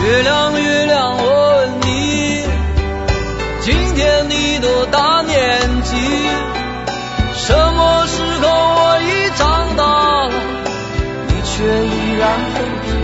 月亮月亮我问你，今天你多大年纪？什么时候我已长大了，你却依然很